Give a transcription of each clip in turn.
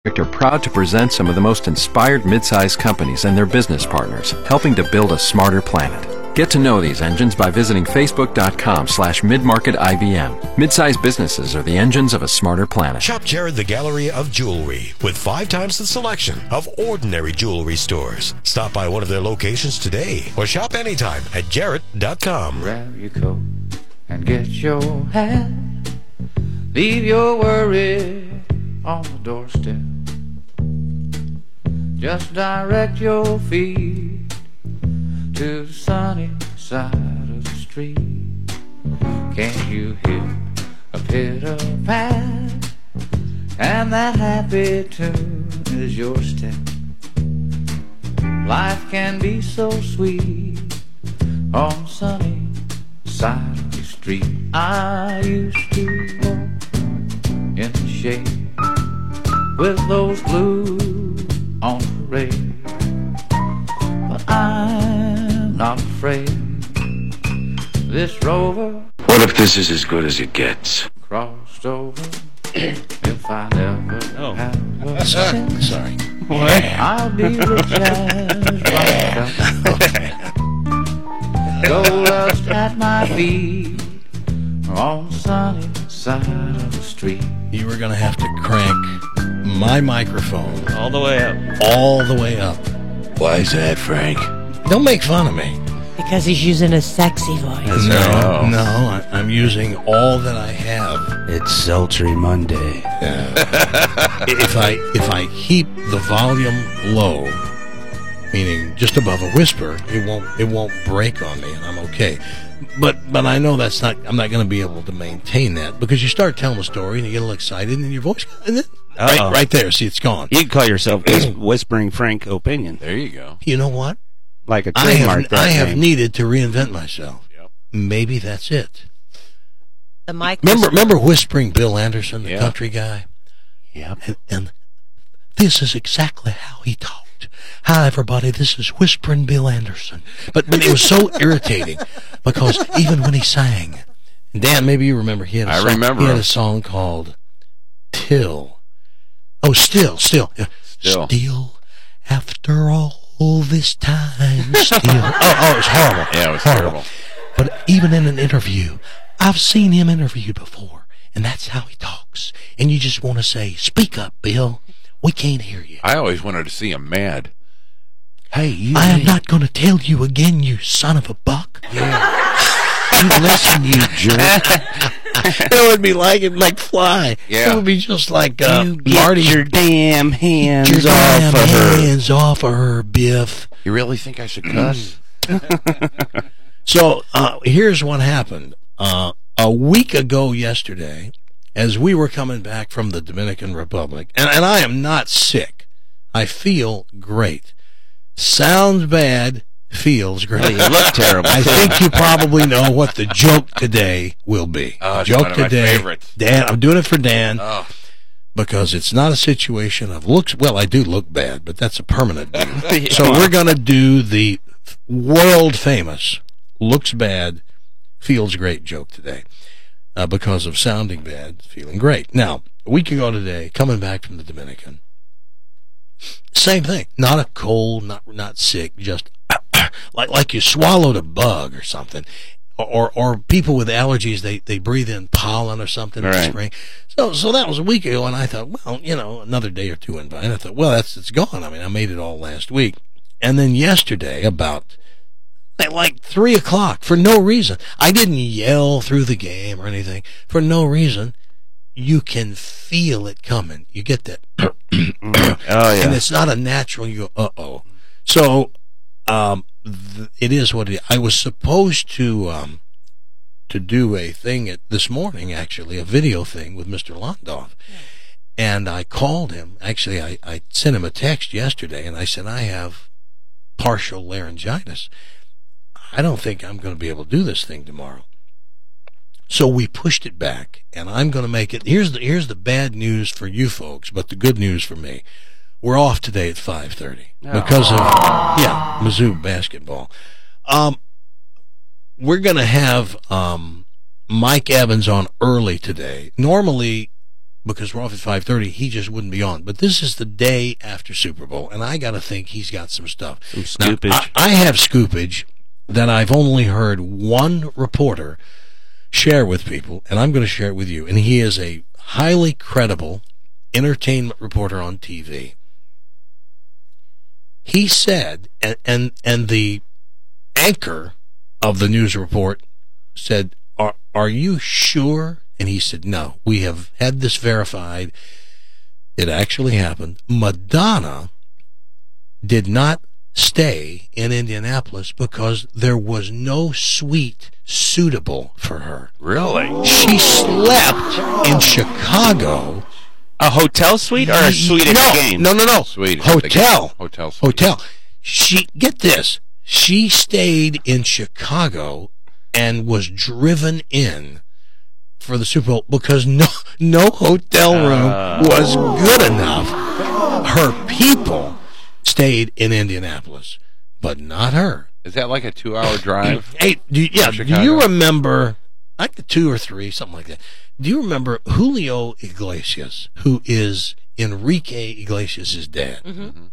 Are proud to present some of the most inspired mid-sized companies and their business partners, helping to build a smarter planet. Get to know these engines by visiting facebook.com/midmarketibm. Mid-sized businesses are the engines of a smarter planet. Shop Jared the Gallery of Jewelry with 5 times the selection of ordinary jewelry stores. Stop by one of their locations today or shop anytime at jared.com. Grab your coat and get your hat. Leave your worries on the doorstep. Just direct your feet to the sunny side of the street. Can't you hear a pitter-pat? And that happy tune is your step. Life can be so sweet on the sunny side of the street. I used to walk in the shade with those blues on parade, but I'm not afraid. This rover, what if this is as good as it gets? Crossed over. If I never have a cent, Sorry. I'll be rich as rock. Gold dust at my feet on the sunny side of the street. You were going to have to crank my microphone all the way up. All the way up. Why is that, Frank? Don't make fun of me. Because he's using a sexy voice. No, I'm using all that I have. It's Sultry Monday. If I keep the volume low, meaning just above a whisper, it won't break on me, and I'm okay. But I know I'm not going to be able to maintain that, because you start telling a story and you get a little excited and your voice, and then right there, see, it's gone. You can call yourself Whispering Frank Opinion. There you go. You know what? Like a trademark. I have needed to reinvent myself. Yep. Maybe that's it. The mic. Remember Whispering Bill Anderson, the country guy? Yep. And this is exactly how he talked. Hi, everybody. This is Whispering Bill Anderson. But it was so irritating, because even when he sang, Dan, maybe you remember, he had a song called Till. Oh, Still. Still, after all this time, still. Oh, it was horrible. Yeah, it was terrible. But even in an interview, I've seen him interviewed before, and that's how he talks. And you just want to say, speak up, Bill. We can't hear you. I always wanted to see him mad. Hey, I am not going to tell you again, you son of a buck. Yeah. You listen, you jerk. It would be like Fly. Yeah. It would be just like you Marty. Get your damn hands off of her, Biff. You really think I should cuss? So here's what happened. A week ago yesterday, as we were coming back from the Dominican Republic, and I am not sick. I feel great. Sounds bad, feels great. You look terrible. I think you probably know what the joke today will be. It's joke one of my today, favorites. Dan. I'm doing it for Dan. Oh. Because it's not a situation of looks. Well, I do look bad, but that's a permanent deal. So we're going to do the world famous looks bad, feels great joke today. Because of sounding bad, feeling great. Now, a week ago today, coming back from the Dominican, same thing. Not a cold, not sick, just like you swallowed a bug or something. Or people with allergies, they breathe in pollen or something in the spring. So that was a week ago, and I thought, well, another day or two went by, and I thought, well, it's gone. I mean, I made it all last week. And then yesterday, about like 3 o'clock, for no reason. I didn't yell through the game or anything. For no reason. You can feel it coming. You get that. Oh, yeah. And it's not a natural, you go, uh-oh. So, it is what it is. I was supposed to do a thing this morning, actually, a video thing with Mr. Londoff. Yeah. And I called him. Actually, I sent him a text yesterday, and I said, I have partial laryngitis. I don't think I'm going to be able to do this thing tomorrow. So we pushed it back, and I'm going to make it. Here's the bad news for you folks, but the good news for me. We're off today at 5:30 because of Mizzou basketball. We're going to have Mike Evans on early today. Normally, because we're off at 5:30, he just wouldn't be on. But this is the day after Super Bowl, and I got to think he's got some stuff. Some scoopage. Now, I have scoopage that I've only heard one reporter share with people, and I'm going to share it with you. And he is a highly credible entertainment reporter on TV. He said, and the anchor of the news report said, are you sure? And he said, no, we have had this verified. It actually happened. Madonna did not stay in Indianapolis because there was no suite suitable for her. Really? She slept in Chicago. A hotel suite or a suite at the game? No. Suite at the Hotel. game. Hotel suite. Hotel. Get this. She stayed in Chicago and was driven in for the Super Bowl because no hotel room was good enough. Her people stayed in Indianapolis, but not her. Is that like a 2-hour drive? Hey, do Chicago? you remember, like 2 or 3, something like that? Do you remember Julio Iglesias, who is Enrique Iglesias' dad? Mm-hmm.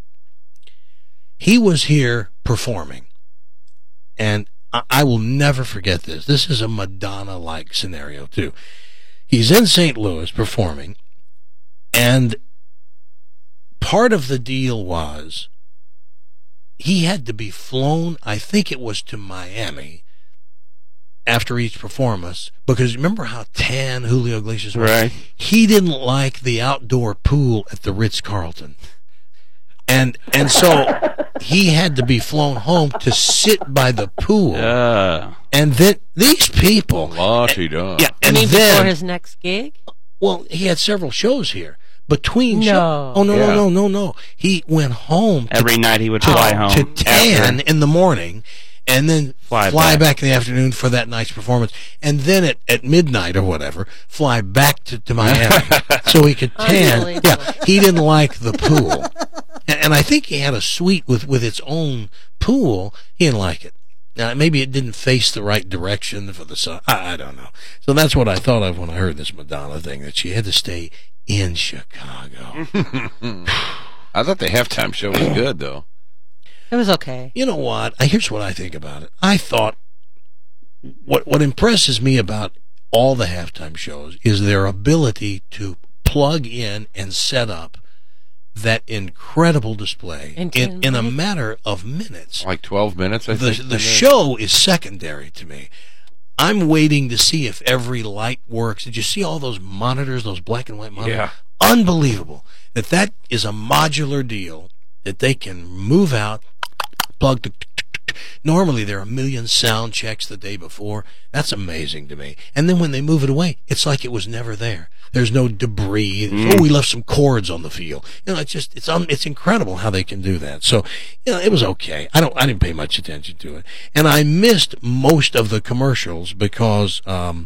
He was here performing, and I will never forget this. This is a Madonna-like scenario, too. He's in St. Louis performing, and part of the deal was he had to be flown, I think it was to Miami, after each performance, because remember how tan Julio Iglesias was? Right. He didn't like the outdoor pool at the Ritz-Carlton. And so he had to be flown home to sit by the pool. And then these people... La-ti-da. Yeah, You and mean then... before his next gig? Well, he had several shows here. Between No. shows... Oh, no. He went home Every night he would fly home. to 10 in the morning, and then Fly fly back. back in the afternoon for that night's performance, and then at midnight or whatever, fly back to Miami so he could tan. Unbelievable. Yeah, he didn't like the pool, and I think he had a suite with its own pool. He didn't like it. Now maybe it didn't face the right direction for the sun. I don't know. So that's what I thought of when I heard this Madonna thing, that she had to stay in Chicago. I thought the halftime show was good, though. It was okay. You know what? Here's what I think about it. I thought what impresses me about all the halftime shows is their ability to plug in and set up that incredible display In 10 in a minutes? matter of minutes. Like 12 minutes, I think. The show is secondary to me. I'm waiting to see if every light works. Did you see all those monitors, those black and white monitors? Yeah. Unbelievable. That is a modular deal that they can move out, plug. Normally there are a million sound checks the day before. That's amazing to me. And then when they move it away, it's like it was never there. There's no debris. Oh, we left some cords on the field. You know, it's incredible how they can do that. So, you know, it was okay. I didn't pay much attention to it, and I missed most of the commercials because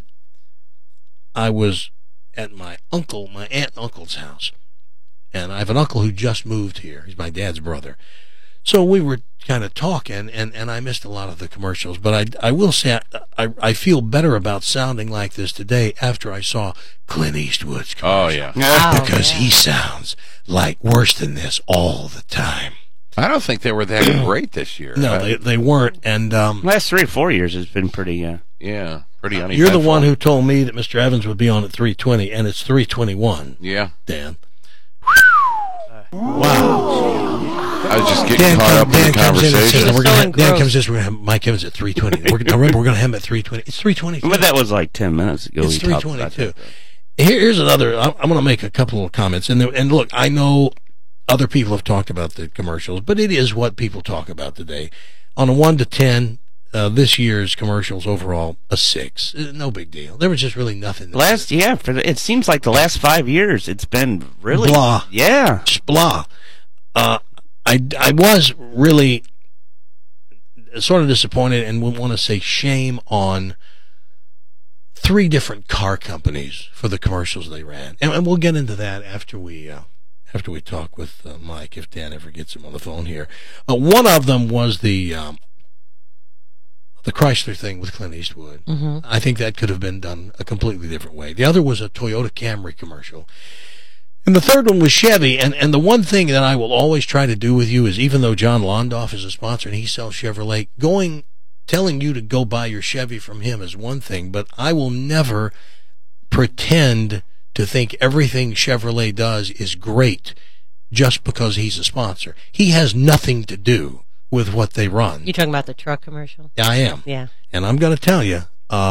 I was at my aunt and uncle's house, and I have an uncle who just moved here. He's my dad's brother. So we were kind of talking, and I missed a lot of the commercials. But I will say I feel better about sounding like this today after I saw Clint Eastwood's commercial. Oh, yeah. Oh, Because yeah. he sounds like worse than this all the time. I don't think they were that great this year. No, they weren't. And Last 3 or 4 years has been pretty. Yeah, pretty uneventful. you're the one who told me that Mr. Evans would be on at 3:20, and it's 3:21, Yeah. Dan. Wow. I was just getting caught up in the Dan comes in and says, conversation. we're So gonna Dan engrossed. comes in, we're going to have Mike Evans at 3:20. Remember, we're going to have him at 3:20. It's 3:22. But that was like 10 minutes ago. It's we talked about 3:22. that. Here's another. I'm going to make a couple of comments, and look, I know other people have talked about the commercials, but it is what people talk about today. On a 1 to 10, this year's commercials overall a 6. No big deal. There was just really nothing. It seems like the last 5 years it's been really Blah. Yeah. Just blah. I was really sort of disappointed, and would want to say shame on 3 different car companies for the commercials they ran, and we'll get into that after we talk with Mike, if Dan ever gets him on the phone here. One of them was the the Chrysler thing with Clint Eastwood. I think that could have been done a completely different way. The other was a Toyota Camry commercial. And the third one was Chevy. And the one thing that I will always try to do with you is, even though John Londoff is a sponsor and he sells Chevrolet, telling you to go buy your Chevy from him is one thing, but I will never pretend to think everything Chevrolet does is great just because he's a sponsor. He has nothing to do with what they run. You talking about the truck commercial? I am. Yeah. And I'm going to tell you,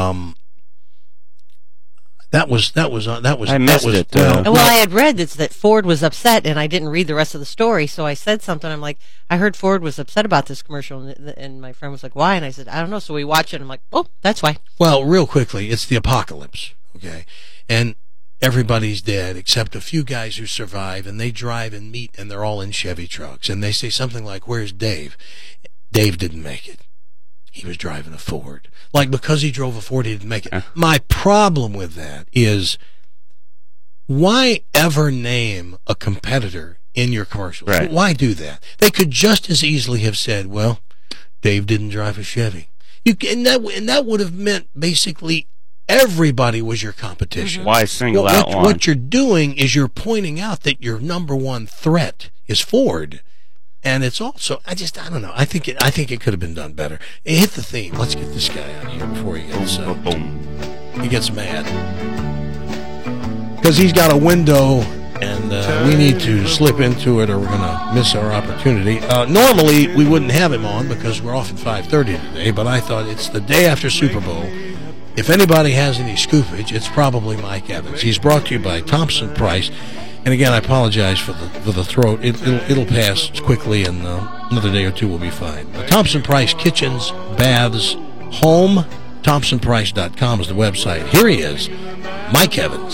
that was I missed it. Well, I had read that Ford was upset, and I didn't read the rest of the story, so I said something. I'm like, I heard Ford was upset about this commercial, and my friend was like, why? And I said, I don't know. So we watched it, and I'm like, oh, that's why. Well, real quickly, it's the apocalypse, okay? And everybody's dead except a few guys who survive, and they drive and meet, and they're all in Chevy trucks. And they say something like, where's Dave? Dave didn't make it. He was driving a Ford. Like, because he drove a Ford, he didn't make it. My problem with that is, why ever name a competitor in your commercials? Right. Why do that? They could just as easily have said, well, Dave didn't drive a Chevy. And that would have meant basically everybody was your competition. Why single out one? What you're doing is you're pointing out that your number one threat is Ford. And it's also, I don't know. I think it could have been done better. Hit the theme. Let's get this guy out of here before he gets mad. Because he's got a window, and we need to slip into it, or we're going to miss our opportunity. Normally, we wouldn't have him on because we're off at 5:30 today, but I thought it's the day after Super Bowl. If anybody has any scoopage, it's probably Mike Evans. He's brought to you by Thompson Price. And again, I apologize for the throat. It'll pass quickly, and another day or two will be fine. Thompson Price Kitchens, Baths, Home. ThompsonPrice.com is the website. Here he is, Mike Evans.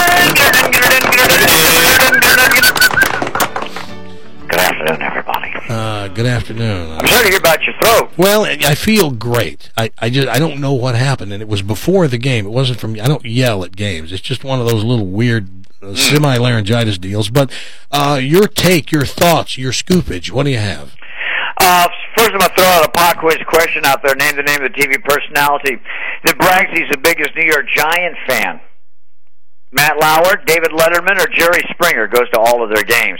Good afternoon, everybody. Good afternoon. I'm sorry to hear about your throat. Well, I feel great. I don't know what happened, and it was before the game. It wasn't from. I don't yell at games. It's just one of those little weird semi-laryngitis deals. But your take, your thoughts, your scoopage, what do you have? First, I'm going to throw out a pop quiz question out there. Name the name of the TV personality that brags he's the biggest New York Giant fan. Matt Lauer, David Letterman, or Jerry Springer goes to all of their games.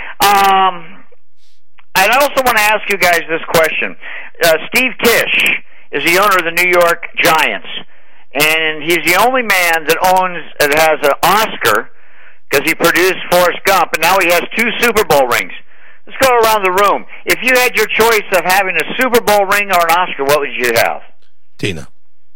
I also want to ask you guys this question. Steve Tisch is the owner of the New York Giants, and he's the only man that has an Oscar because he produced Forrest Gump, and now he has 2 Super Bowl rings. Let's go around the room. If you had your choice of having a Super Bowl ring or an Oscar, what would you have? Tina.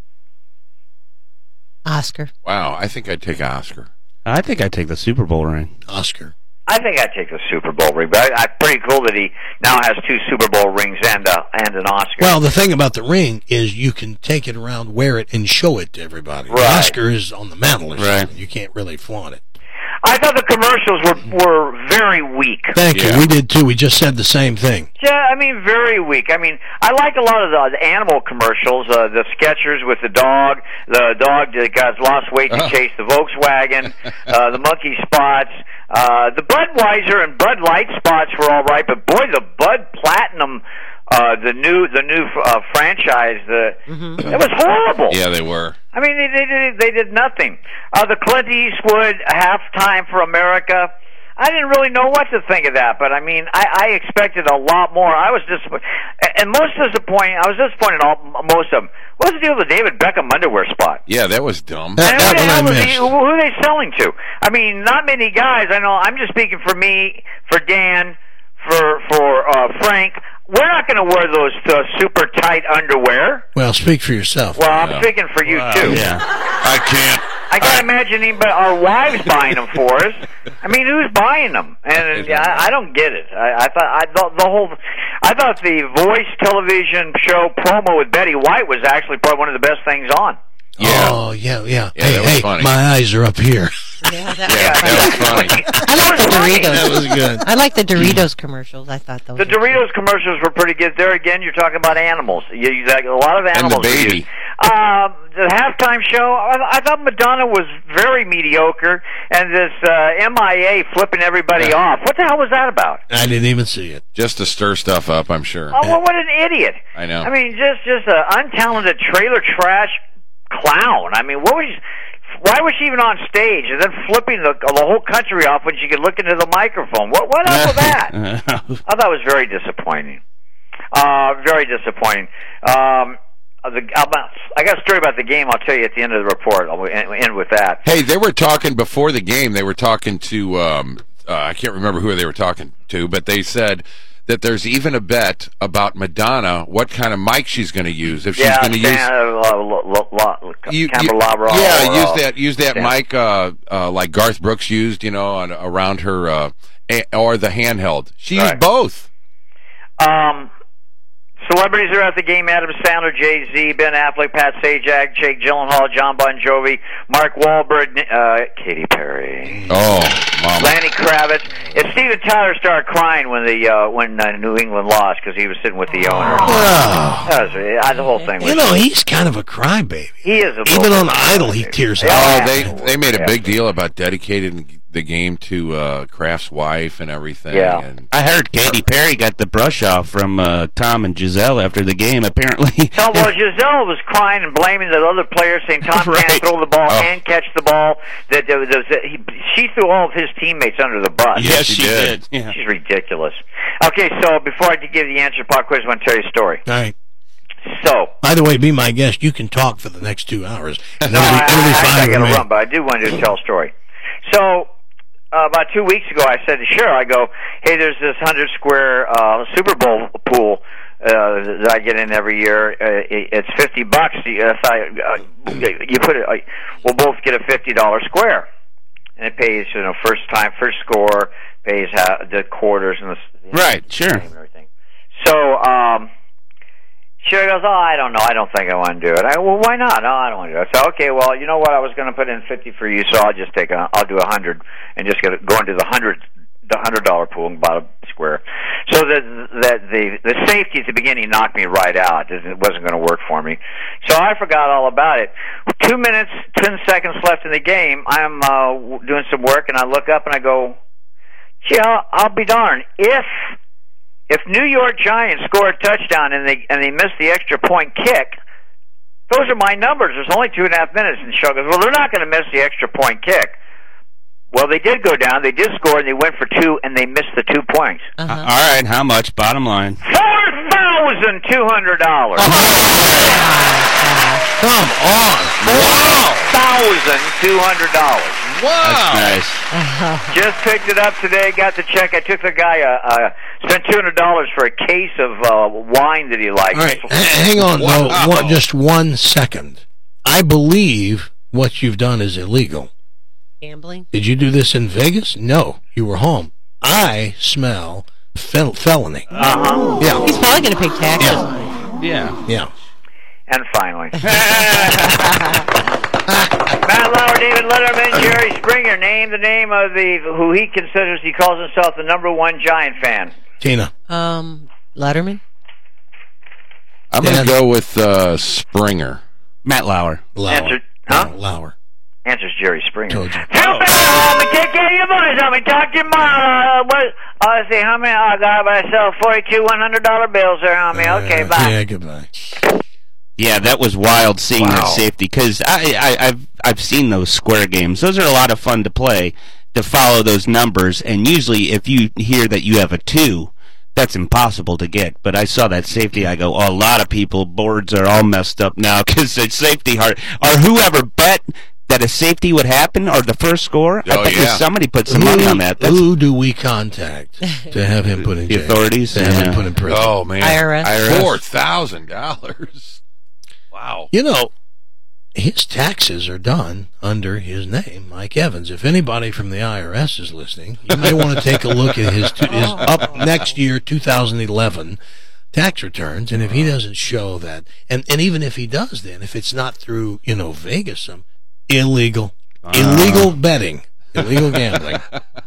Oscar. Wow, I think I'd take Oscar. I think I'd take the Super Bowl ring. Oscar. I think I'd take the Super Bowl ring, but I'm pretty cool that he now has 2 Super Bowl rings and an Oscar. Well, the thing about the ring is you can take it around, wear it, and show it to everybody. Right. The Oscar is on the mantle or Right. something. You can't really flaunt it. I thought the commercials were very weak. Thank you. We did too. We just said the same thing. Yeah, I mean, very weak. I mean, I like a lot of the animal commercials, the Skechers with the dog that got lost weight to chase the Volkswagen, the monkey spots, the Budweiser and Bud Light spots were all right, but boy, the Bud Platinum, the new franchise, it was horrible. Yeah, they were. I mean, they did nothing. The Clint Eastwood Halftime for America, I didn't really know what to think of that, but I mean, I expected a lot more. I was disappointed, and most disappointing. I was disappointed most of them. What's the deal with the David Beckham underwear spot? Yeah, that was dumb. That one I missed. Who are they selling to? I mean, not many guys. I know. I'm just speaking for me, for Dan, for Frank. We're not going to wear those super tight underwear. Well, speak for yourself. Well, I'm speaking for you too. Yeah. I can't. I can't imagine even our wives buying them for us. I mean, who's buying them? And I don't get it. I thought the Voice television show promo with Betty White was actually probably one of the best things on. Yeah. Oh, yeah. Yeah, that was funny. My eyes are up here. Yeah, that Yeah, that was funny. I like the Doritos. That was good. I like the Doritos commercials. I thought those. The were Doritos commercials were pretty good. There again, you're talking about animals. You got a lot of And animals. the are baby. used. The halftime show, I thought Madonna was very mediocre, and this MIA flipping everybody off. What the hell was that about? I didn't even see it. Just to stir stuff up, I'm sure. Oh, well, what an idiot! I know. I mean, just an untalented trailer trash clown. I mean, why was she even on stage and then flipping the whole country off when she could look into the microphone? What up with that? I thought it was very disappointing. Very disappointing. I got a story about the game. I'll tell you at the end of the report. I'll end with that. Hey, they were talking before the game. They were talking to I can't remember who they were talking to, but they said that there's even a bet about Madonna, what kind of mic she's going to use. If she's going to candelabra. Use that mic like Garth Brooks used, around her or the handheld. She used both. Celebrities are at the game: Adam Sandler, Jay-Z, Ben Affleck, Pat Sajak, Jake Gyllenhaal, John Bon Jovi, Mark Wahlberg, Katy Perry. Oh, Mama. Lenny Kravitz. And Steven Tyler started crying when New England lost because he was sitting with the owner. The whole thing was... he's kind of a crybaby. He is a... Even on Idol, he tears up. Oh, they made a big deal about dedicating the game to Kraft's wife and everything. Yeah. And I heard Katy Perry got the brush off from Tom and Giselle after the game, apparently. So, Giselle was crying and blaming the other players, saying Tom can't throw the ball and catch the ball. She threw all of his teammates under the bus. Yes, she did. Yeah. She's ridiculous. Okay, so before I give you the answer to pop quiz, I want to tell you a story. All right. So, by the way, be my guest. You can talk for the next 2 hours. And I got to run, but I do want to tell a story. So, about 2 weeks ago, I said to Cheryl, I go, hey, there's this 100-square Super Bowl pool that I get in every year. It's $50. You put it. We'll both get a $50 square, and it pays first score pays the quarters and the right, sure. And everything. So Sherry goes, I don't know. I don't think I want to do it. Well, why not? No, I don't want to do it. So, okay, well, you know what? I was going to put in 50 for you, so I'll just I'll do 100 and just go into the $100 pool and buy a square. So the safety at the beginning knocked me right out. It wasn't going to work for me. So I forgot all about it. 2 minutes, 10 seconds left in the game. I'm doing some work, and I look up and I go, gee, I'll be darned. If New York Giants score a touchdown and they miss the extra point kick, those are my numbers. There's only 2.5 minutes. And Shaw goes, well, they're not going to miss the extra point kick. Well, they did go down. They did score, and they went for 2, and they missed the 2 points. All right, how much? Bottom line. $4,200. Come on. $4,200. wow. That's nice. Just picked it up today. Got the check. I took the guy. Spent $200 for a case of wine that he liked. All right, hang on. Wow. Just 1 second. I believe what you've done is illegal. Gambling? Did you do this in Vegas? No, you were home. I smell felony. Uh-huh. Yeah. He's probably going to pay taxes on it. Yeah. Yeah. And finally. Matt Lauer, David Letterman, Jerry Springer. Name the name of who he calls himself the #1 Giant fan. Tina. Letterman? I'm going to go with Springer. Matt Lauer. Answer, huh? Lauer. Answer's Jerry Springer. Told you. Take care of your boys. Talk to your mom. Let's see, how many? I got myself 42 $100 bills there on me. Okay, bye. Yeah, goodbye. Yeah, that was wild seeing that safety, because I've seen those square games. Those are a lot of fun to play, to follow those numbers, and usually if you hear that you have a 2, that's impossible to get. But I saw that safety, I go, a lot of people, boards are all messed up now because it's safety hard. Or whoever bet that a safety would happen, or the first score, I bet somebody put some money on that. Who do we contact to have him put in jail? The authorities? To have him put in prison? Oh, man. IRS. $4,000. Wow. His taxes are done under his name, Mike Evans. If anybody from the IRS is listening, you may want to take a look at his up next year, 2011, tax returns, and if he doesn't show that, and even if he does, then if it's not through Vegas, some illegal Illegal betting. Illegal gambling.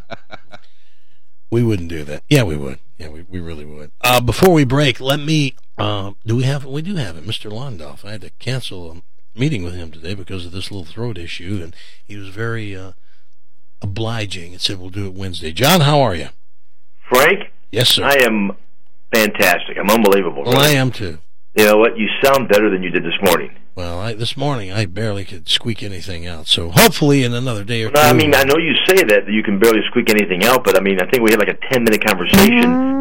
We wouldn't do that. Yeah, we would. Yeah, we really would. Before we break, let me... We do have it, Mr. Londoff. I had to cancel a meeting with him today because of this little throat issue, and he was very obliging and said we'll do it Wednesday. John, how are you? Frank? Yes, sir. I am fantastic. I'm unbelievable. Well, I am too. You know what? You sound better than you did this morning. Well, this morning I barely could squeak anything out. So hopefully in another day or two. I mean, I know you say that you can barely squeak anything out, but I mean, I think we had like a 10-minute conversation.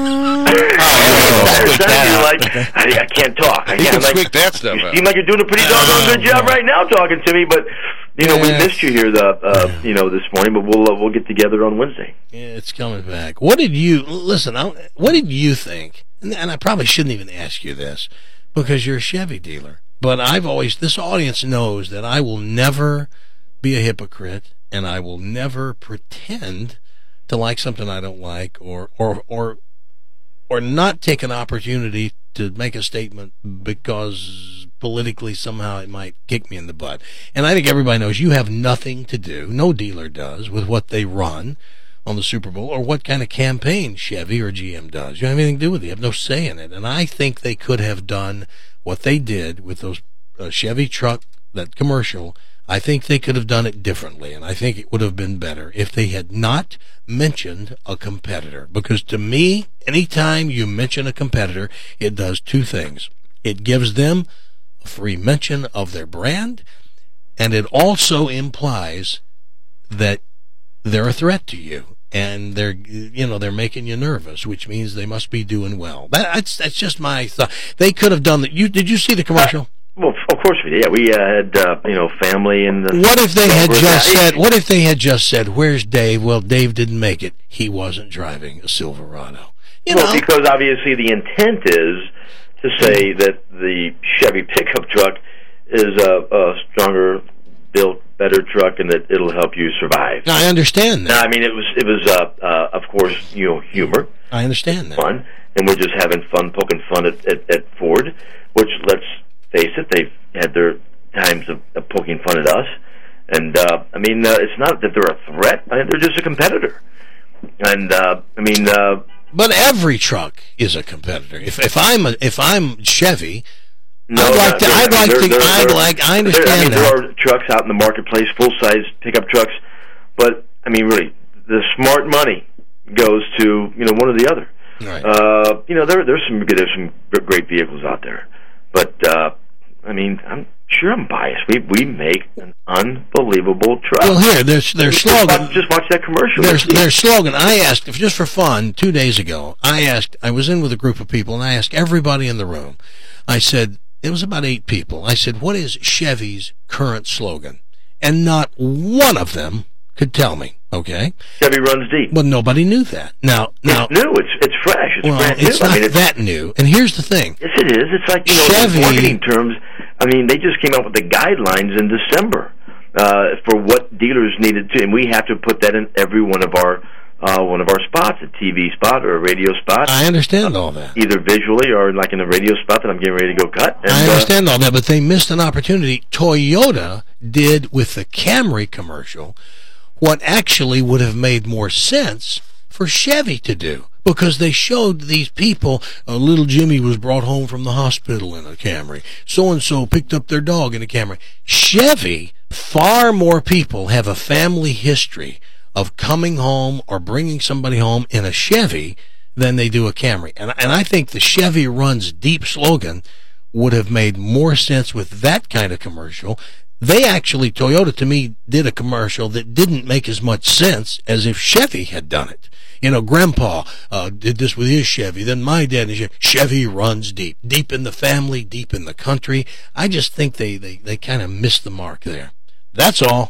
You're like, I can't talk. You can squeak that stuff out. You seem like you're doing a pretty doggone good job right now talking to me, but you know we missed you here this morning, but we'll get together on Wednesday. Yeah, it's coming back. What did you think? And I probably shouldn't even ask you this because you're a Chevy dealer. But this audience knows that I will never be a hypocrite, and I will never pretend to like something I don't like, or not take an opportunity to make a statement because politically somehow it might kick me in the butt. And I think everybody knows you have nothing to do, no dealer does, with what they run on the Super Bowl or what kind of campaign Chevy or GM does. You don't have anything to do with it. You have no say in it. And I think they could have done what they did with those Chevy truck, that commercial. I think they could have done it differently, and I think it would have been better if they had not mentioned a competitor. Because to me, anytime you mention a competitor, it does two things. It gives them a free mention of their brand, and it also implies that they're a threat to you. And they're making you nervous, which means they must be doing well. That's just my thought. They could have done that. Did you see the commercial? Well, of course we did. Yeah, we had family and. What if they had just said, "Where's Dave?" Well, Dave didn't make it. He wasn't driving a Silverado. Because obviously the intent is to say that the Chevy pickup truck is a stronger built, better truck, and that it'll help you survive. I understand that. Now, I mean, it was of course, humor. I understand that. Fun, and we're just having fun, poking fun at Ford, which, let's face it, they've had their times of poking fun at us. And, it's not that they're a threat. They're just a competitor. And, but every truck is a competitor. If I'm Chevy, I understand that. There are trucks out in the marketplace, full-size pickup trucks, but, really, the smart money goes to, one or the other. Right. There's some great vehicles out there. But, I'm sure I'm biased. We make an unbelievable truck. Well, here, their slogan. Just watch that commercial. Their slogan, I asked, just for fun, 2 days ago, I was in with a group of people, and I asked everybody in the room, I said, it was about 8 people, I said, what is Chevy's current slogan? And not one of them could tell me, okay? Chevy runs deep. Well, nobody knew that. Now, it's new. It's fresh. It's brand new. It's not that new. And here's the thing. Yes, it is. It's like, Chevy, in marketing terms, they just came out with the guidelines in December for what dealers needed to, and we have to put that in every one of our spots, a TV spot or a radio spot. I understand all that. Either visually or like in a radio spot that I'm getting ready to go cut. And, I understand all that, but they missed an opportunity. Toyota did with the Camry commercial what actually would have made more sense for Chevy to do, because they showed these people, little Jimmy was brought home from the hospital in a Camry, so-and-so picked up their dog in a Camry. Chevy, far more people have a family history of coming home or bringing somebody home in a Chevy than they do a Camry. And I think the Chevy runs deep slogan would have made more sense with that kind of commercial. They actually, Toyota, to me, did a commercial that didn't make as much sense as if Chevy had done it. Grandpa did this with his Chevy, then my dad and Chevy runs deep. Deep in the family, deep in the country. I just think they kind of missed the mark there. That's all.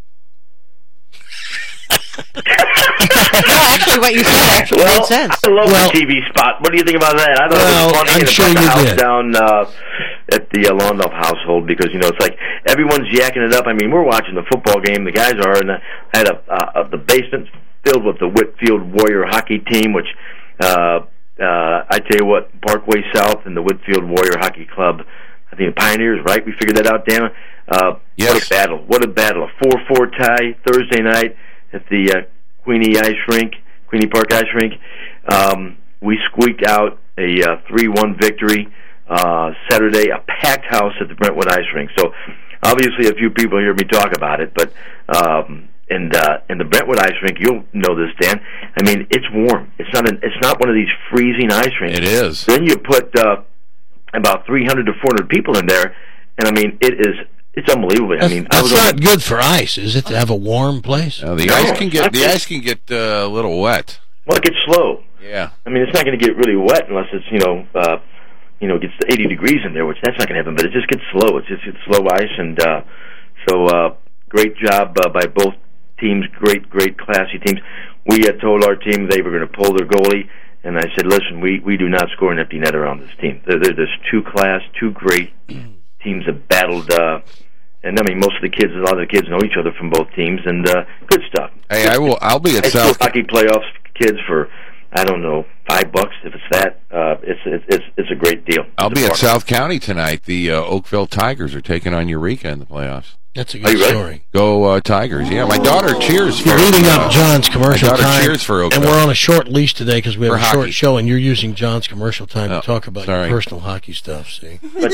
No, actually, what you said made sense. I love the TV spot. What do you think about that? I thought it was funny. I'm sure you did. Down at the Londoff household, because it's like everyone's yakking it up. We're watching the football game. The guys are, and I had the basement filled with the Whitfield Warrior hockey team, which I tell you what, Parkway South and the Whitfield Warrior Hockey Club, I think the Pioneers, right? We figured that out, Dan. Yes. What a battle! What a battle! A 4-4 tie Thursday night at the Queenie Park Ice Rink. We squeaked out a 3-1 victory Saturday. A packed house at the Brentwood Ice Rink. So obviously, a few people hear me talk about it, but in the Brentwood Ice Rink, you'll know this, Dan. I mean, it's warm. It's not one of these freezing ice rinks. It is. Then you put about 300 to 400 people in there, and I mean, it's unbelievable. I mean, that's not good for ice, is it? To have a warm place? The ice can get a little wet. Well, it gets slow. Yeah. I mean, it's not going to get really wet unless it's gets to 80 degrees in there, which that's not going to happen. But it just gets slow. It's slow ice, and so great job by both teams. Great classy teams. We had told our team they were going to pull their goalie, and I said, listen, we do not score an empty net around this team. There's two great teams that battled. And I mean, most of the kids, a lot of the kids know each other from both teams, and good stuff. Hey, I'll be at South hockey playoffs kids for, I don't know, $5 if it's that. It's a great deal. I'll be at South County tonight. The Oakville Tigers are taking on Eureka in the playoffs. That's a good story. Go Tigers! Yeah, my daughter cheers for. You're reading up John's commercial time, cheers for Oakville. And we're on a short leash today because we have a hockey. short show, and you're using John's commercial time to talk about your personal hockey stuff. See, but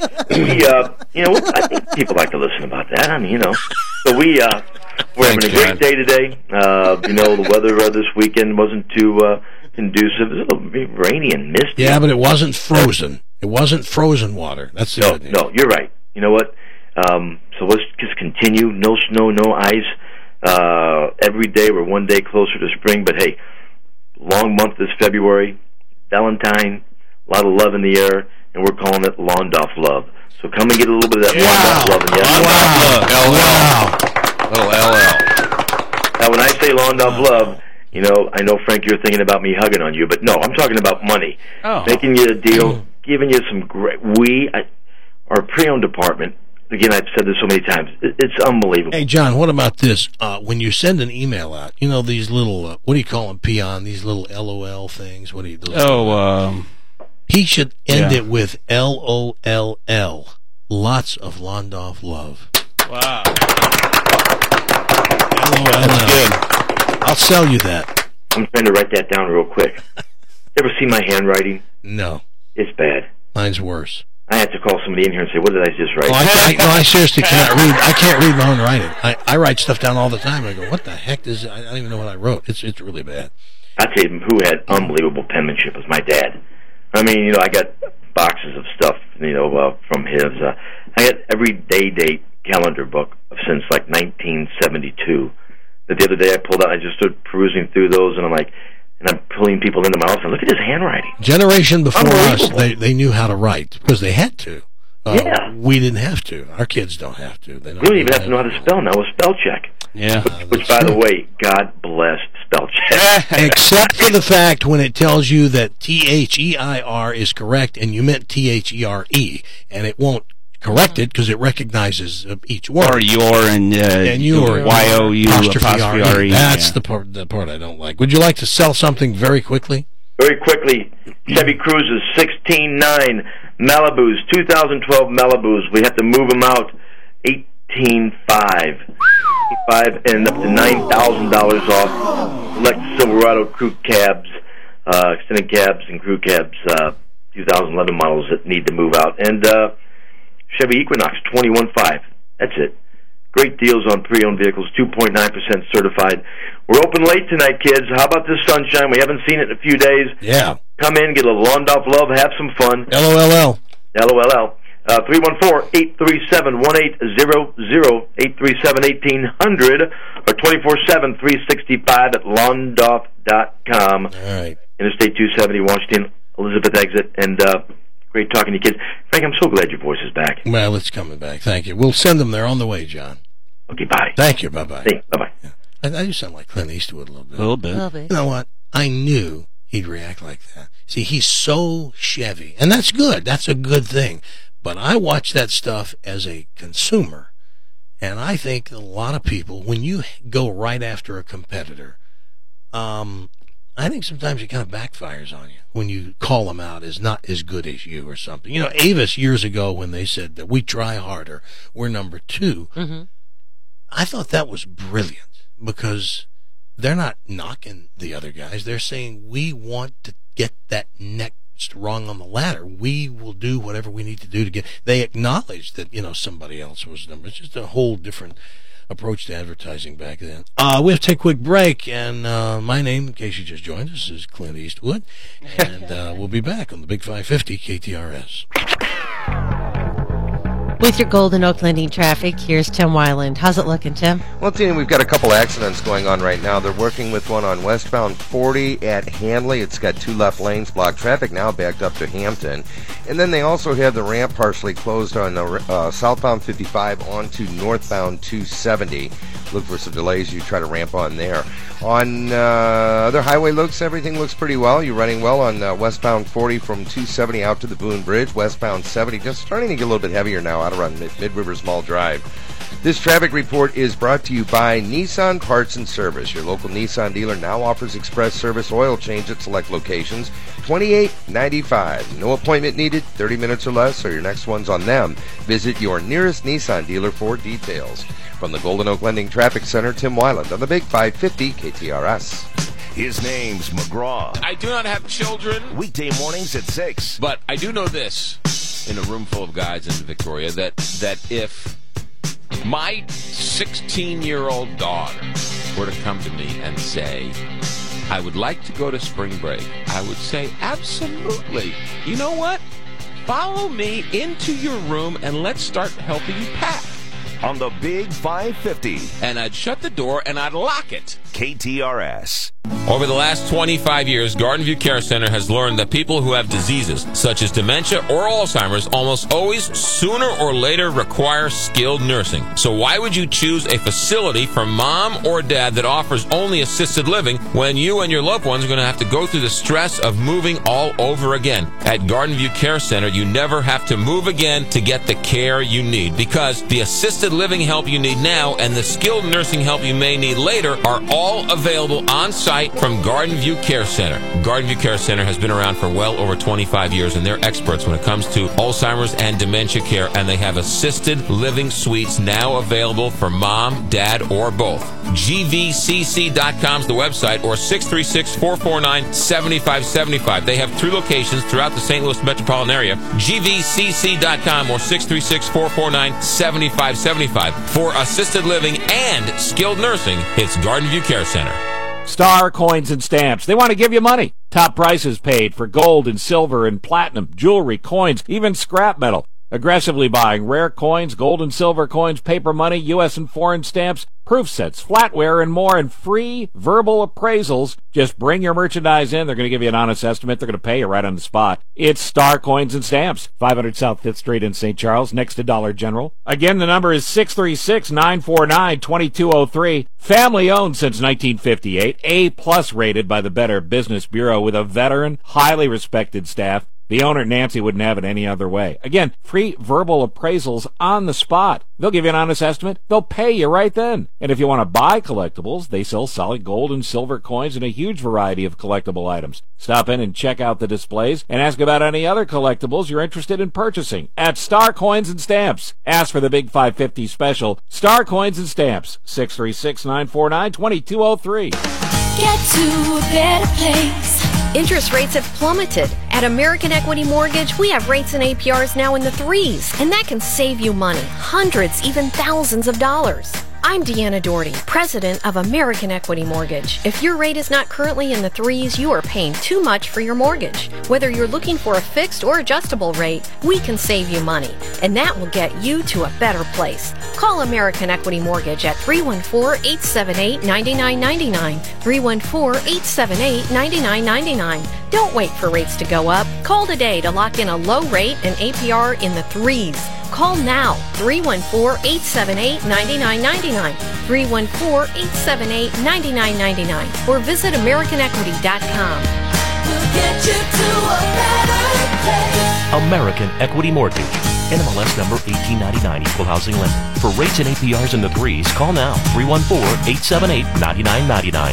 I think people like to listen about that. I mean, so we're having a great day today. The weather this weekend wasn't too conducive. It was a little rainy and misty. Yeah, but it wasn't frozen. It wasn't frozen water. That's the good news. No, you're right. You know what? So let's just continue. No snow, no ice. Every day we're one day closer to spring. But hey, long month this February, Valentine, a lot of love in the air, and we're calling it Londoff Love. So come and get a little bit of that Londoff love in you. LL. Little LL. Now, when I say Londoff Love, I know, Frank, you're thinking about me hugging on you, but no, I'm talking about money. Oh. Making you a deal, giving you some great. Our pre-owned department. Again, I've said this so many times. It's unbelievable. Hey, John, what about this? When you send an email out, these little, what do you call them, peon, these little LOL things? What do you he should end it with LOLL. Lots of Londoff love. Wow. LOLL. That's good. I'll sell you that. I'm trying to write that down real quick. Ever see my handwriting? No. It's bad. Mine's worse. I had to call somebody in here and say, what did I just write? I seriously cannot read. I can't read my own writing. I write stuff down all the time. I go, what the heck is it? I don't even know what I wrote. It's really bad. I tell you, who had unbelievable penmanship was my dad. I mean, I got boxes of stuff, from his. I had every day date calendar book since like 1972. The other day I pulled out, I just stood perusing through those, and I'm pulling people into my office, and look at his handwriting. Generation before us, they knew how to write because they had to. Yeah. We didn't have to. Our kids don't have to. They don't even have to know how to spell now with spell check. Yeah. Which by the way, God bless spell check. Except for the fact when it tells you that THEIR is correct and you meant THERE, and it won't correct it because it recognizes each word. Or your and you or YOU apostrophe RE. That's the part I don't like. Would you like to sell something very quickly? Very quickly. Chevy Cruises 16.9 Malibus, 2012 Malibus. We have to move them out 18.5 and up to $9,000 off. Select Silverado crew cabs, extended cabs and crew cabs, 2011 models that need to move out. And Chevy Equinox 21.5. That's it. Great deals on pre-owned vehicles, 2.9% certified. We're open late tonight, kids. How about this sunshine? We haven't seen it in a few days. Yeah. Come in, get a little Londoff love, have some fun. LOLL. LOLL. 314-837-1800, 837-1800, or 24/7, 365 at londoff.com. All right. Interstate 270, Washington, Elizabeth exit, and great talking to you kids. Frank, I'm so glad your voice is back. Well, it's coming back. Thank you. We'll send them there on the way, John. Okay, bye. Thank you. Bye-bye. Hey, bye-bye. Yeah. I do sound like Clint Eastwood a little bit. A little bit. You know what? I knew he'd react like that. See, he's so Chevy, and that's good. That's a good thing. But I watch that stuff as a consumer, and I think a lot of people, when you go right after a competitor, I I think sometimes it kind of backfires on you when you call them out as not as good as you or something. You know, Avis years ago when they said that we try harder, we're number 2. Mm-hmm. I thought that was brilliant because they're not knocking the other guys. They're saying we want to get that next rung on the ladder. We will do whatever we need to do to get. They acknowledge that, you know, somebody else was number. It's just a whole different approach to advertising back then. We have to take a quick break, and my name, in case you just joined us, is Clint Eastwood, and we'll be back on the Big 550 KTRS. With your Golden Oak Lending traffic, here's Tim Weiland. How's it looking, Tim? Well, Tina, we've got a couple accidents going on right now. They're working with one on westbound 40 at Handley. It's got 2 left lanes blocked. Traffic now backed up to Hampton. And then they also have the ramp partially closed on the southbound 55 onto northbound 270. Look for some delays. You try to ramp on there. On other highway looks, everything looks pretty well. You're running well on westbound 40 from 270 out to the Boone Bridge. Westbound 70 just starting to get a little bit heavier now out around Mid-Rivers Mall Drive. This traffic report is brought to you by Nissan Parts and Service. Your local Nissan dealer now offers express service oil change at select locations. $28.95. No appointment needed, 30 minutes or less, or your next one's on them. Visit your nearest Nissan dealer for details. From the Golden Oak Lending Traffic Center, Tim Weiland on the Big 550 KTRS. His name's McGraw. I do not have children. Weekday mornings at 6. But I do know this, in a room full of guys in Victoria, that if my 16-year-old daughter were to come to me and say, I would like to go to spring break, I would say, absolutely. You know what? Follow me into your room and let's start helping you pack. On the Big 550. And I'd shut the door and I'd lock it. KTRS. Over the last 25 years, Garden View Care Center has learned that people who have diseases such as dementia or Alzheimer's almost always, sooner or later, require skilled nursing. So why would you choose a facility for mom or dad that offers only assisted living when you and your loved ones are going to have to go through the stress of moving all over again? At Garden View Care Center, you never have to move again to get the care you need, because the assisted living help you need now and the skilled nursing help you may need later are all available on site from Garden View Care Center. Garden View Care Center has been around for well over 25 years, and they're experts when it comes to Alzheimer's and dementia care, and they have assisted living suites now available for mom, dad, or both. GVCC.com is the website, or 636-449-7575. They have 3 locations throughout the St. Louis metropolitan area. GVCC.com or 636-449-7575. For assisted living and skilled nursing, it's Garden View Care Center. Star Coins and Stamps. They want to give you money. Top prices paid for gold and silver and platinum, jewelry, coins, even scrap metal. Aggressively buying rare coins, gold and silver coins, paper money, U.S. and foreign stamps, proof sets, flatware, and more, and free verbal appraisals. Just bring your merchandise in. They're going to give you an honest estimate. They're going to pay you right on the spot. It's Star Coins and Stamps, 500 South 5th Street in St. Charles, next to Dollar General. Again, the number is 636-949-2203. Family owned since 1958. A-plus rated by the Better Business Bureau with a veteran, highly respected staff. The owner, Nancy, wouldn't have it any other way. Again, free verbal appraisals on the spot. They'll give you an honest estimate. They'll pay you right then. And if you want to buy collectibles, they sell solid gold and silver coins and a huge variety of collectible items. Stop in and check out the displays and ask about any other collectibles you're interested in purchasing at Star Coins and Stamps. Ask for the Big 550 special, Star Coins and Stamps, 636-949-2203. Get to a better place. Interest rates have plummeted. At American Equity Mortgage, we have rates and APRs now in the 3s, and that can save you money, hundreds, even thousands of dollars. I'm Deanna Doherty, president of American Equity Mortgage. If your rate is not currently in the 3s, you are paying too much for your mortgage. Whether you're looking for a fixed or adjustable rate, we can save you money, and that will get you to a better place. Call American Equity Mortgage at 314-878-9999, 314-878-9999. Don't wait for rates to go up. Call today to lock in a low rate and APR in the 3s. Call now, 314-878-9999, 314-878-9999, or visit AmericanEquity.com. We'll get you to a better place. American Equity Mortgage, NMLS number 1899, Equal Housing Lender. For rates and APRs in the 3s, call now, 314-878-9999.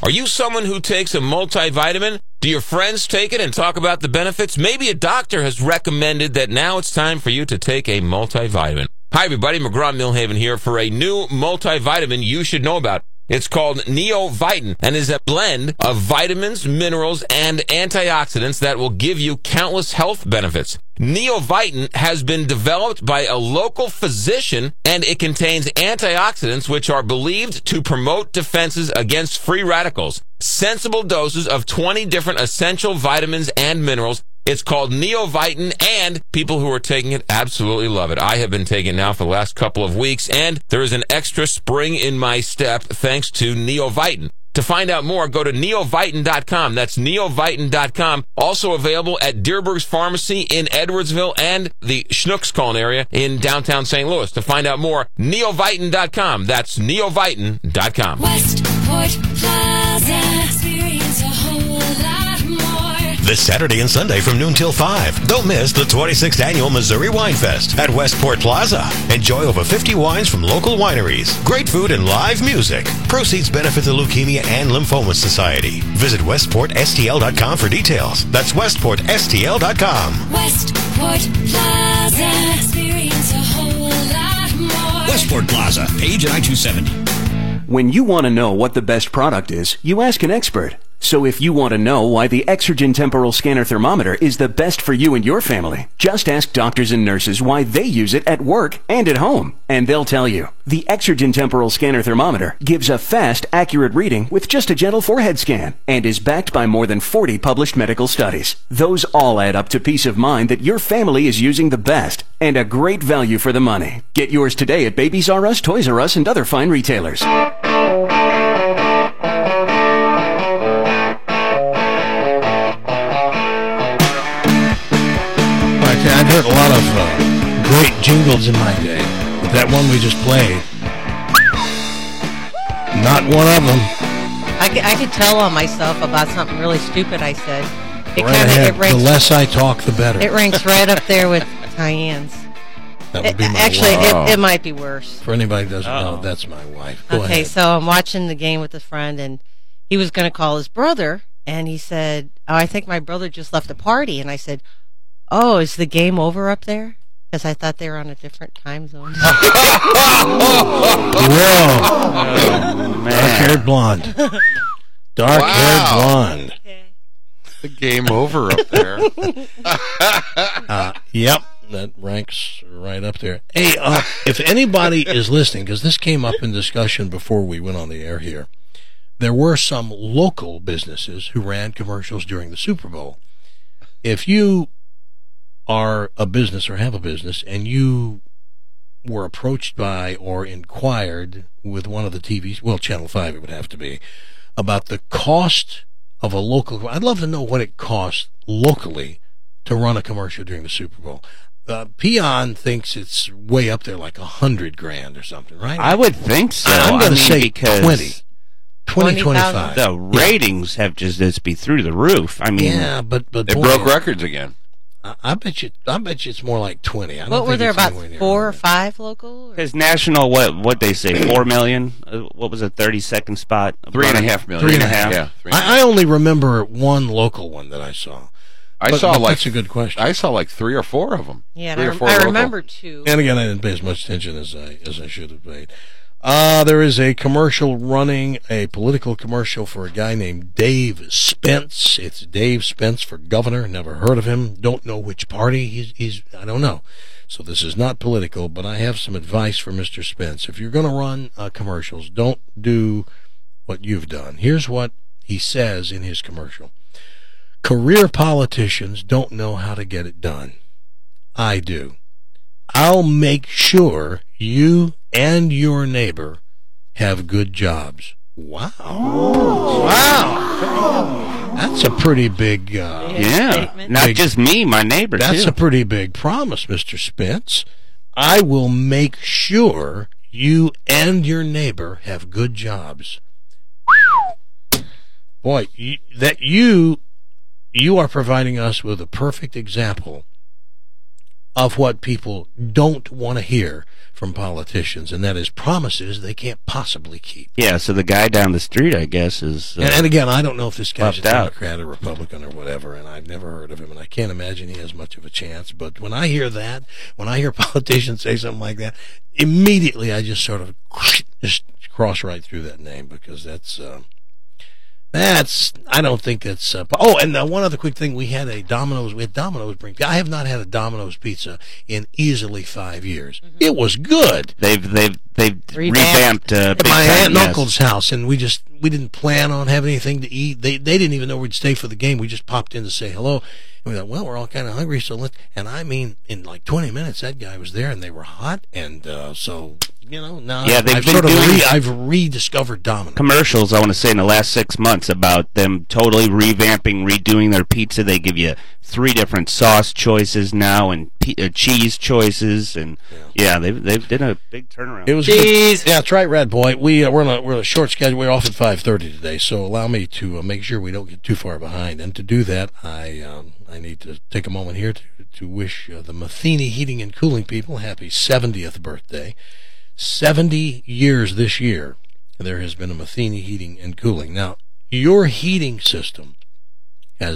Are you someone who takes a multivitamin? Do your friends take it and talk about the benefits? Maybe a doctor has recommended that now it's time for you to take a multivitamin. Hi, everybody. McGraw-Milhaven here for a new multivitamin you should know about. It's called NeoVitin and is a blend of vitamins, minerals, and antioxidants that will give you countless health benefits. NeoVitin has been developed by a local physician, and it contains antioxidants which are believed to promote defenses against free radicals. Sensible doses of 20 different essential vitamins and minerals. It's called NeoVitin, and people who are taking it absolutely love it. I have been taking it now for the last couple of weeks, and there is an extra spring in my step thanks to NeoVitin. To find out more, go to neovitin.com. That's neovitin.com. Also available at Deerberg's Pharmacy in Edwardsville and the Schnucks area in downtown St. Louis. To find out more, neovitin.com. That's neovitin.com. Westport Plaza. Experience a whole lot more. This Saturday and Sunday from noon till 5. Don't miss the 26th Annual Missouri Wine Fest at Westport Plaza. Enjoy over 50 wines from local wineries, great food, and live music. Proceeds benefit the Leukemia and Lymphoma Society. Visit westportstl.com for details. That's westportstl.com. Westport Plaza. Experience a whole lot more. Westport Plaza, Page and I-270. When you want to know what the best product is, you ask an expert. So if you want to know why the Exergen Temporal Scanner Thermometer is the best for you and your family, just ask doctors and nurses why they use it at work and at home, and they'll tell you. The Exergen Temporal Scanner Thermometer gives a fast, accurate reading with just a gentle forehead scan and is backed by more than 40 published medical studies. Those all add up to peace of mind that your family is using the best and a great value for the money. Get yours today at Babies R Us, Toys R Us, and other fine retailers. I've heard a lot of great jingles in my day, but that one we just played, not one of them. I could tell on myself about something really stupid I said. It right ahead. The less I talk, the better. It ranks right up there with Diane's. That would be my actually, wife. it might be worse. For anybody who doesn't know, that's my wife. Go ahead. So I'm watching the game with a friend, and he was going to call his brother, and he said, "Oh, I think my brother just left a party." And I said, "Oh, is the game over up there?" Because I thought they were on a different time zone. Whoa. Dark-haired blonde. Dark-haired blonde. The game over up there. Yep, that ranks right up there. Hey, if anybody is listening, because this came up in discussion before we went on the air here, there were some local businesses who ran commercials during the Super Bowl. If you are a business or have a business and you were approached by or inquired with one of the TVs, well, Channel 5 it would have to be, about the cost of a local, I'd love to know what it costs locally to run a commercial during the Super Bowl. Peon thinks it's way up there, like $100,000 or something, right? I would think so. I'm going to say 20, 25. The ratings have just be through the roof. I mean, yeah, but they broke records again. I bet you it's more like 20. I don't what were there, about 4 or 5 local? Because national, what they say, 4 million. What was a 30-second spot? 3.5 million. 3.5. Yeah. I only remember one local one that I saw. But that's a good question. I saw like 3 or 4 of them. Yeah, I remember 2. And again, I didn't pay as much attention as I should have paid. There is a commercial running, a political commercial for a guy named Dave Spence. It's Dave Spence for governor. Never heard of him. Don't know which party he's I don't know. So this is not political, but I have some advice for Mr. Spence. If you're going to run commercials, don't do what you've done. Here's what he says in his commercial. Career politicians don't know how to get it done. I do. I'll make sure you and your neighbor have good jobs. Wow. Wow. That's a pretty big... not just me, my neighbor, That's too. a pretty big promise, Mr. Spence. I will make sure you and your neighbor have good jobs. Boy, you are providing us with a perfect example of what people don't want to hear from politicians, and that is promises they can't possibly keep. Yeah, so the guy down the street, I guess, is... and again, I don't know if this guy's a out. Democrat or Republican or whatever, and I've never heard of him, and I can't imagine he has much of a chance. But when I hear that, when I hear politicians say something like that, immediately I just sort of just cross right through that name, because that's I don't think that's. And one other quick thing: we had Domino's bring. I have not had a Domino's pizza in easily 5 years. Mm-hmm. It was good. They've revamped at my aunt and uncle's house, and we didn't plan on having anything to eat. They didn't even know we'd stay for the game. We just popped in to say hello. And we thought, well, we're all kind of hungry, so let's. And I mean, in like 20 minutes, that guy was there, and they were hot, and so. Now I've rediscovered Domino's. Commercials, I want to say, in the last 6 months about them totally revamping, redoing their pizza. They give you 3 different sauce choices now and cheese choices, and they've done a big turnaround. It was cheese. Yeah, that's right, Red Boy. We're on a short schedule. We're off at 5:30 today, so allow me to make sure we don't get too far behind. And to do that, I need to take a moment here to wish the Matheny Heating and Cooling people happy 70th birthday. 70 years this year, there has been a Matheny Heating and Cooling. Now, your heating system has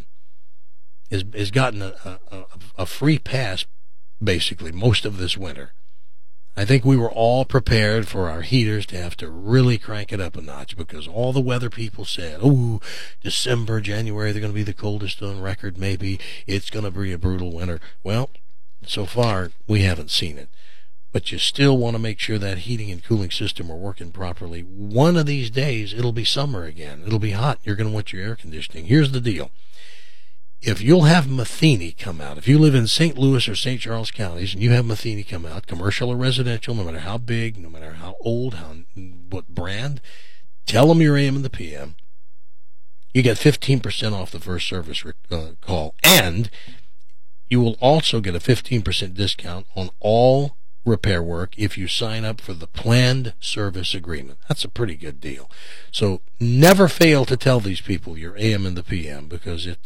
gotten a free pass, basically, most of this winter. I think we were all prepared for our heaters to have to really crank it up a notch, because all the weather people said, December, January, they're going to be the coldest on record, maybe. It's going to be a brutal winter. Well, so far, we haven't seen it. But you still want to make sure that heating and cooling system are working properly. One of these days, it'll be summer again. It'll be hot. You're going to want your air conditioning. Here's the deal. If you'll have Matheny come out, if you live in St. Louis or St. Charles counties and you have Matheny come out, commercial or residential, no matter how big, no matter how old, what brand, tell them your AM and the PM. You get 15% off the first service call, and you will also get a 15% discount on all repair work if you sign up for the planned service agreement. That's a pretty good deal. So never fail to tell these people your AM and the PM, because it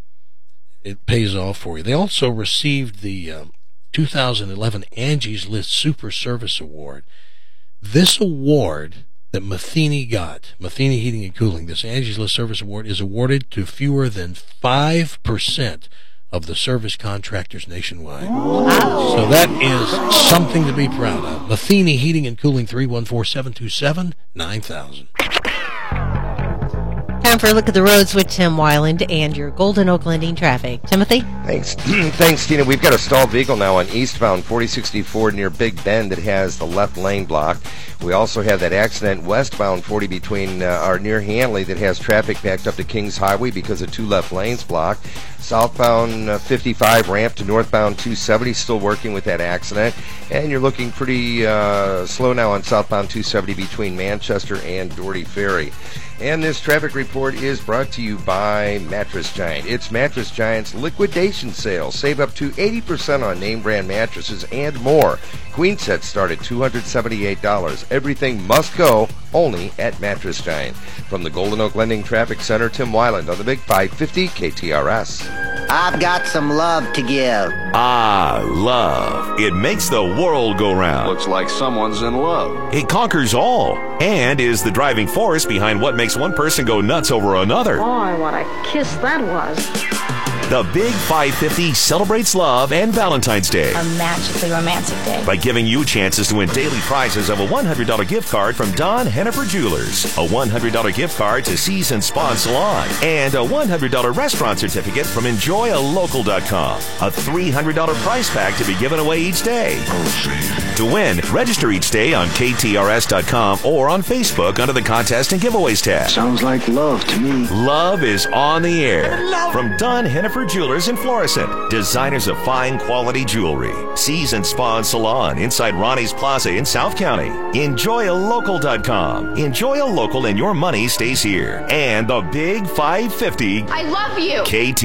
pays off for you. They also received the 2011 Angie's List Super Service Award. This award that Matheny got, Matheny Heating and Cooling, this Angie's List Service Award, is awarded to fewer than 5% of the service contractors nationwide. Wow. So that is something to be proud of. Matheny Heating and Cooling, 314-727-9000. Time for a look at the roads with Tim Weiland and your Golden Oak Lending traffic. Timothy? Thanks, Tina. We've got a stalled vehicle now on eastbound 4064 near Big Bend that has the left lane blocked. We also have that accident westbound 40 between near Hanley that has traffic backed up to Kings Highway because of 2 left lanes blocked. Southbound 55 ramp to northbound 270 still working with that accident. And you're looking pretty slow now on southbound 270 between Manchester and Doherty Ferry. And this traffic report is brought to you by Mattress Giant. It's Mattress Giant's liquidation sale. Save up to 80% on name brand mattresses and more. Queen sets start at $278. Everything must go only at Mattress Giant. From the Golden Oak Lending Traffic Center, Tim Weiland on the Big 550 KTRS. I've got some love to give. Ah, love. It makes the world go round. Looks like someone's in love. It conquers all and is the driving force behind what makes one person go nuts over another. Boy, what a kiss that was. The Big 550 celebrates love and Valentine's Day. A magically romantic day. By giving you chances to win daily prizes of a $100 gift card from Don Hennifer Jewelers, a $100 gift card to Season Spa and Salon, and a $100 restaurant certificate from EnjoyALocal.com. A $300 prize pack to be given away each day. To win, register each day on KTRS.com or on Facebook under the Contest and Giveaways tab. Sounds like love to me. Love is on the air. From Don Hennifer Jewelers in Florissant, designers of fine quality jewelry. Season Spa and Salon inside Ronnie's Plaza in South County. EnjoyALocal.com. Enjoy a local and your money stays here. And the Big 550. I love you.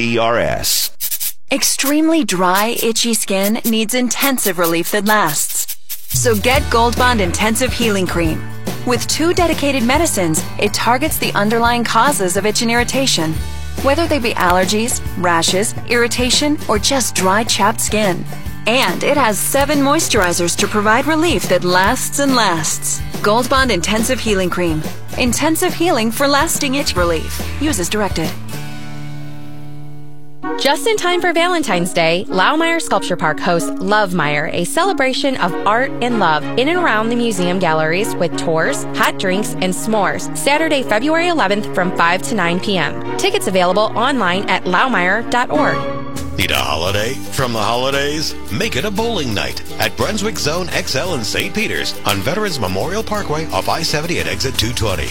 KTRS. Extremely dry, itchy skin needs intensive relief that lasts. So get Gold Bond Intensive Healing Cream. With 2 dedicated medicines, it targets the underlying causes of itch and irritation. whether they be allergies, rashes, irritation, or just dry, chapped skin. And it has 7 moisturizers to provide relief that lasts and lasts. Gold Bond Intensive Healing Cream. Intensive healing for lasting itch relief. Use as directed. Just in time for Valentine's Day, Laumeier Sculpture Park hosts Love Meyer, a celebration of art and love in and around the museum galleries with tours, hot drinks, and s'mores. Saturday, February 11th from 5 to 9 p.m. Tickets available online at laumeier.org. Need a holiday from the holidays? Make it a bowling night at Brunswick Zone XL in St. Peters on Veterans Memorial Parkway off I-70 at exit 220.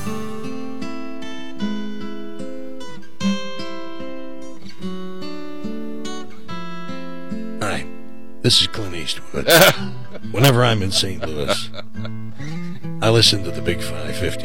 Hi, this is Clint Eastwood. Whenever I'm in St. Louis, I listen to the Big 550,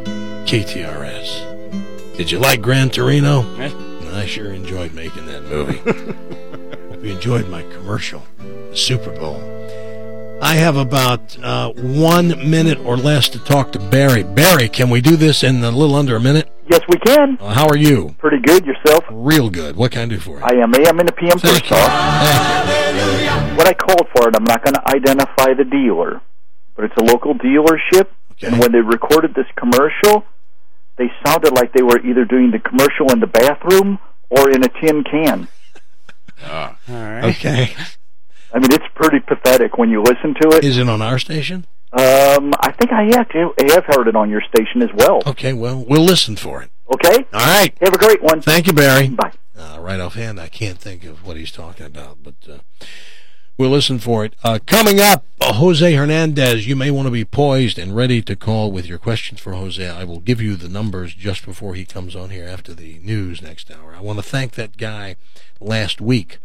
KTRS. Did you like Gran Torino? I sure enjoyed making that movie. Hope you enjoyed my commercial, the Super Bowl. I have about 1 minute or less to talk to Barry. Barry, can we do this in a little under a minute? Yes, we can. How are you? Pretty good. Yourself? Real good. What can I do for you? I am AM and a PM first off. What I called for, and I'm not going to identify the dealer, but it's a local dealership, and when they recorded this commercial, they sounded like they were either doing the commercial in the bathroom or in a tin can. All right. Okay. I mean, it's pretty pathetic when you listen to it. Is it on our station? I think I have heard it on your station as well. Okay, well, we'll listen for it. Okay? All right. Have a great one. Thank you, Barry. Bye. Right offhand, I can't think of what he's talking about, but we'll listen for it. Coming up, Jose Hernandez. You may want to be poised and ready to call with your questions for Jose. I will give you the numbers just before he comes on here after the news next hour. I want to thank that guy last week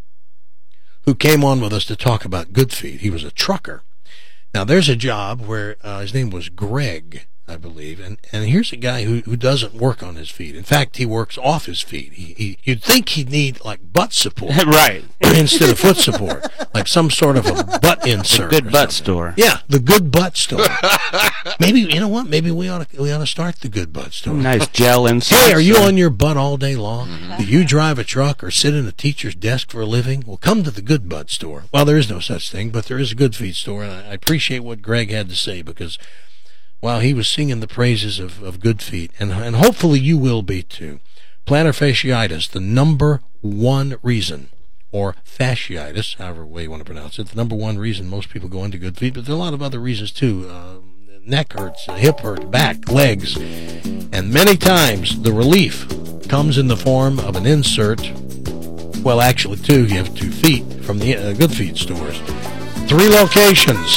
who came on with us to talk about Good Feet. He was a trucker. Now, there's a job where his name was Greg, I believe, and here's a guy who doesn't work on his feet. In fact, he works off his feet. You'd think he'd need, like, butt support. Right. Instead of foot support. Like some sort of a butt insert. The Good Butt Store. Yeah, the Good Butt Store. Maybe, you know what? Maybe we ought to start the Good Butt Store. Nice gel insert. Hey, are you on your butt all day long? Mm-hmm. Do you drive a truck or sit in a teacher's desk for a living? Well, come to the Good Butt Store. Well, there is no such thing, but there is a Good Feet store, and I appreciate what Greg had to say because, well, he was singing the praises of Good Feet, and hopefully you will be too. Plantar fasciitis, the number one reason, or fasciitis, however way you want to pronounce it, the number one reason most people go into Good Feet, but there are a lot of other reasons too. Neck hurts, hip hurt, back, legs, and many times the relief comes in the form of an insert. Well, actually, two. You have 2 feet from the Good Feet stores. 3 locations.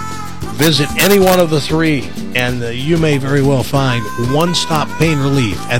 Visit any one of the 3, and you may very well find one-stop pain relief at